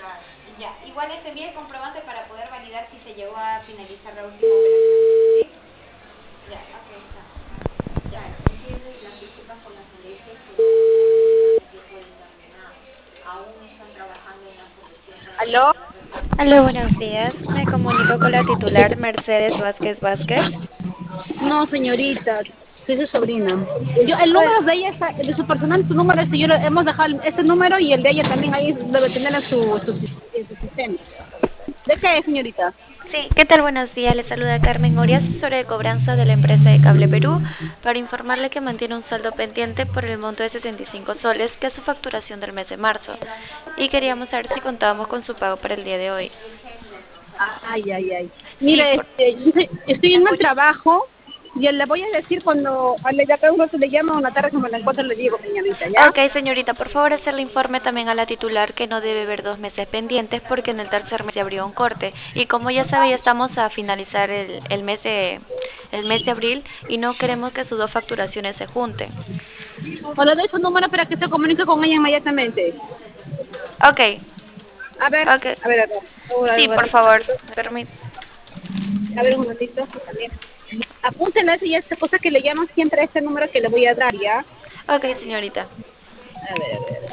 Ya, igual les envié el comprobante para poder validar si se llegó a finalizar la última operación. ¿Sí? Ya, ok, está. Ya, entiendo y las disculpas por las molestias, pero hace tiempo determinado. Aún están trabajando en la solución para ¿Aló? poder resolver. Aló, buenos días. Me comunico con la titular Mercedes Vázquez Vázquez. No, señorita, soy su sobrina. El Hola. número de ella está, de su personal, su número, hemos dejado ese número y el de ella también ahí debe tener en su sistema. ¿De qué es, señorita? Sí, ¿qué tal? Buenos días. Le saluda Carmen Oria, asesora de cobranza de la empresa de Cable Perú, para informarle que mantiene un saldo pendiente por el monto de 65 soles, que es su facturación del mes de marzo. Y queríamos saber si contábamos con su pago para el día de hoy. Ay, ay, ay. Sí, Mire, estoy ¿me en el escucha? trabajo y le voy a decir cuando, de acá un rato le llamo, una tarde que me la encuentro le digo, señorita, ¿ya? Ok, señorita, por favor hacerle informe también a la titular que no debe ver 2 meses pendientes porque en el tercer mes se abrió un corte. Y como ya sabe, ya estamos a finalizar el mes de abril y no queremos que sus dos facturaciones se junten. O le doy su número para que se comunique con ella inmediatamente. Ok, A ver, ok. a ver, a ver. Sí, Un por ratito, un favor, ratito. permítame. A ver, un ratito, también. Apúntela y esta cosa que le llaman siempre a este número que le voy a dar, ¿ya? Ok, señorita. A ver, a ver.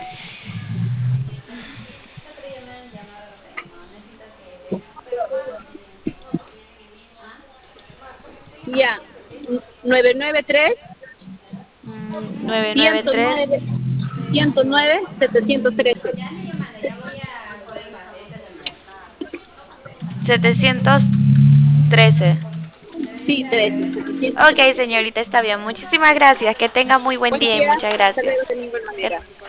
Ya, 993 993 109 109 713. 713. Sí, 13, Ok, 713. señorita, está bien. Muchísimas gracias. Que tenga muy buen Buen día y día, muchas hasta gracias. luego de ninguna manera.